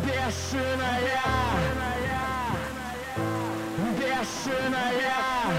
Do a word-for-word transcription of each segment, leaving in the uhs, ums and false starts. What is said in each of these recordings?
Бешеная, бешеная.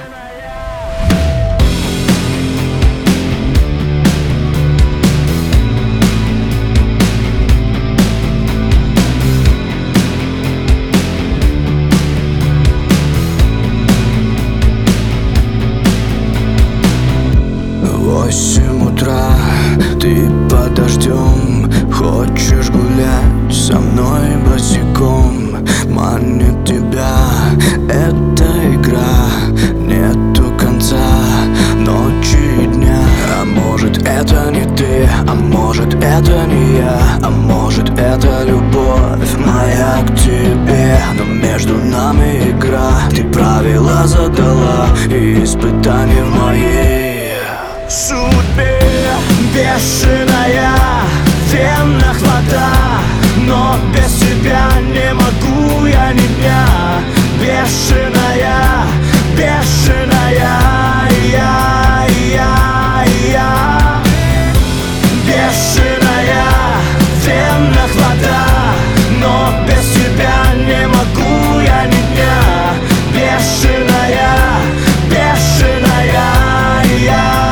Восемь утра, ты под дождем, хочешь гулять со мной босиком. Манит тебя эта игра, нету конца ночи и дня. А может это не ты, а может это не я, а может это любовь моя к тебе. Но между нами игра, ты правила задала, и испытания в моей судьбе. Бешеная, в венах вода, но без тебя не могу я ни дня. Бешеная, бешеная, я, я, я. Бешеная, в венах вода, но без тебя не могу я ни дня. Бешеная, бешеная, я.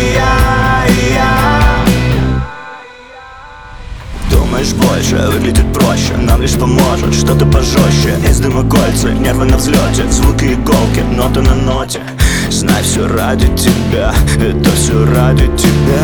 Думаешь больше, выглядит проще, нам лишь поможет что-то пожестче. Из дыма кольца, нервы на взлете, звуки иголки, нота на ноте. Знай, все ради тебя, это все ради тебя.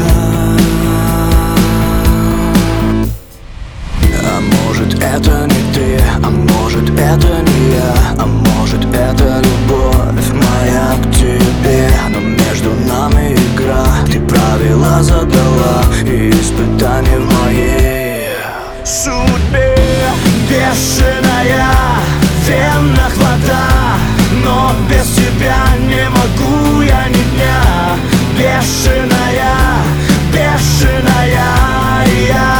А может это не ты, а может это не я, а может это любовь моя к тебе. Но между нами игра, ты правила задала, и испытания в моей судьбе. Бешеная, в венах вода, но без тебя не могу я ни дня. Бешеная, бешеная, я.